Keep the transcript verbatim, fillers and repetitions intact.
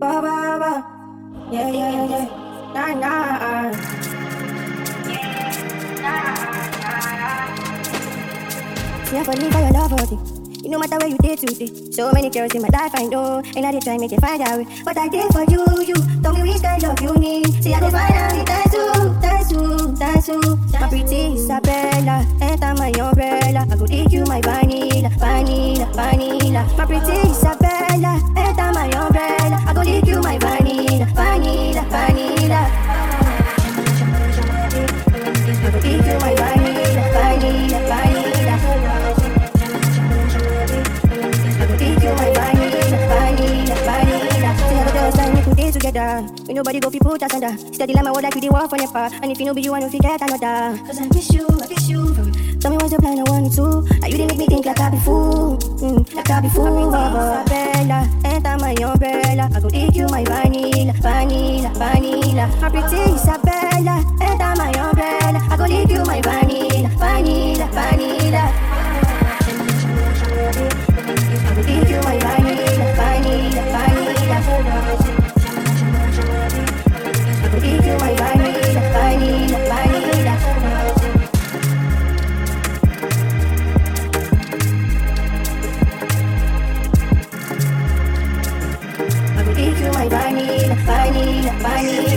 Ba ba ba. Yeah, yeah, yeah, yeah. Nah, nah. See, I fall in for your love, okay. You no matter where you did today. So many girls in my life I know, and I did try make it find out. But I did for you, you. Tell me which kind of you need. See, I go find out with that too, that too, that too. My pretty Isabella, enter my umbrella. I go take you my vanilla, vanilla, vanilla. My pretty Isabella, enter my umbrella. I go take you my vanilla, vanilla, vanilla. I go take you my vanilla, vanilla, vanilla. Together, we nobody go fi put us under. Steady like my word like we the war for never. And if you know be you, I know fi get another. Cause I miss you, I miss you. Tell me what's your plan, I want it too. Like you didn't make me think like I be fool, mm, like I be fool. Isabella, enter my umbrella. I go take you my vanilla, vanilla, vanilla. My pretty Isabella, enter my umbrella. I go take you my vanilla, vanilla, vanilla. I go take you my vanilla, vanilla, vanilla. Give you my vanilla, vanilla, vanilla. I will give you my vanilla, vanilla, vanilla.